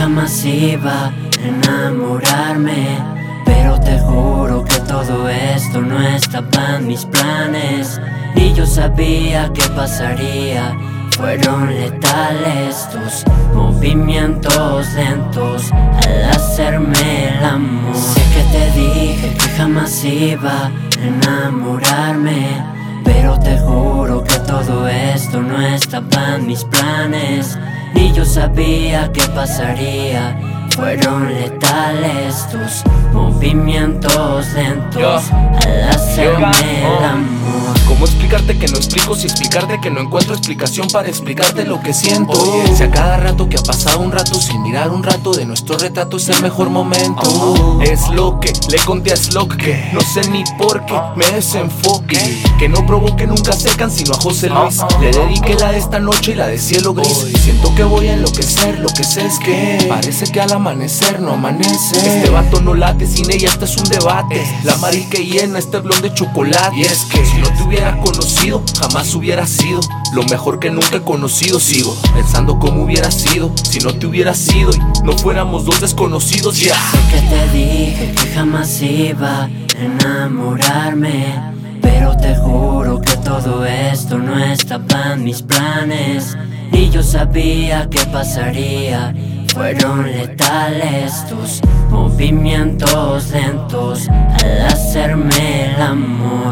jamás iba a enamorarme, pero te juro que todo esto no estaba en mis planes. Y yo sabía que pasaría, fueron letales tus movimientos lentos al hacerme el amor. Sé que te dije que jamás iba a enamorarme, pero te juro que todo esto no estaba en mis planes. Y yo sabía que pasaría, fueron letales tus movimientos lentos al hacerme el amor. ¿Cómo explicarte que no explico? Si explicarte que no encuentro explicación para explicarte lo que siento. Si a cada rato que ha pasado un rato sin mirar un rato de nuestro retrato es el mejor momento. Es lo que le conté a Slock, que no sé ni por qué me desenfoque, que no provoque nunca secan sino a José Luis. Le dediqué la de esta noche y la de cielo gris. Siento que voy a enloquecer, lo que sé es que parece que al amanecer no amanece. Este vato no late, sin ella este es un debate. La Mari que llena este blond de chocolate. Y es que si no te hubiera conocido, jamás hubiera sido lo mejor que nunca he conocido. Sigo pensando cómo hubiera sido si no te hubiera sido y no fuéramos dos desconocidos. Sé que te dije que jamás iba a enamorarme, pero te juro que todo esto no estaba en mis planes. Y yo sabía que pasaría, fueron letales tus movimientos lentos al hacerme el amor.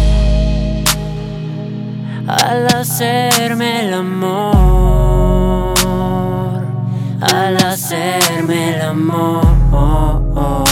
Al hacerme el amor, al hacerme el amor.